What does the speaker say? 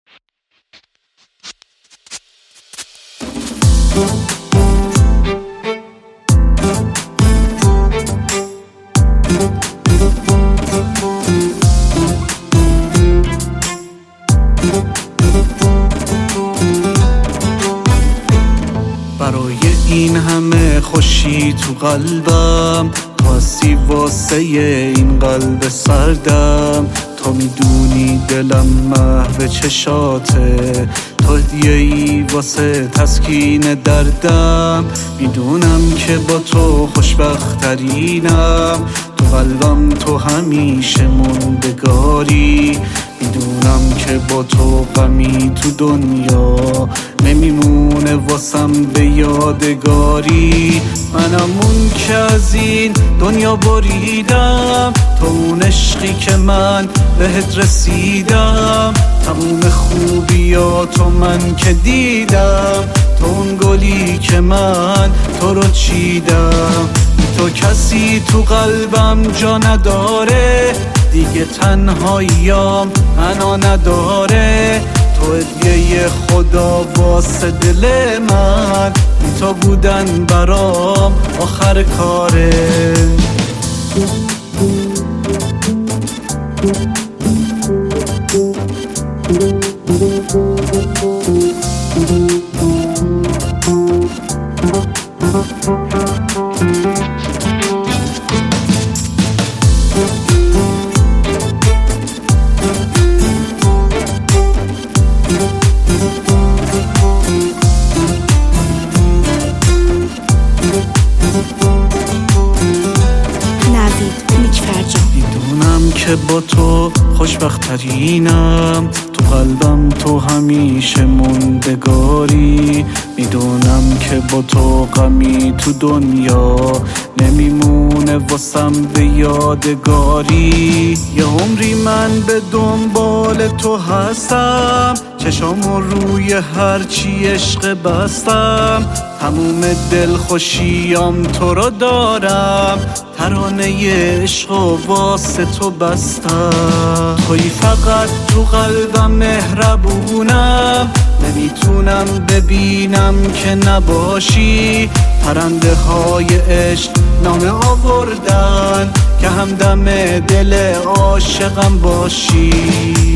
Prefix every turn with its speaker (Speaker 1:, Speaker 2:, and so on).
Speaker 1: برای این همه خوشی تو قلبم، تو هستی واسه این قلب سردم. تو میدونی دلم محو چشاته، تو هدیه‌ای واسه تسکین دردم. میدونم که با تو خوشبخت‌ترینم، تو قلبم تو همیشه موندگاری. میدونم که با تو غمی تو دنیا نمیمونه واسم به یادگاری. منم اون که از این دنیا بریدم، تو اون عشقی که من بهت رسیدم. تموم خوبیاتو من که دیدم، تو اون گلی که من تو رو چیدم. تو کسی تو قلبم جا نداره، دیگه تنهاییام معنا نداره. تو هدیه خدا واسه دل من، تو بودن برام آخر کاره. میدونم که با تو خوشبخت‌ترینم، تو قلبم تو همیشه موندگاری. میدونم که با تو غمی تو دنیا نمیمونه واسم به یادگاری. یه عمری من به دنبال تو هستم، چشامو روی هرچی عشق بستم. تموم دل خوشیام تو رو دارم، ترانه عشق و واسه تو بستم. توی فقط تو قلبم مهربونم، نمیتونم ببینم که نباشی. پرنده های عشق نامه آوردن که همدم دل عاشقم باشی.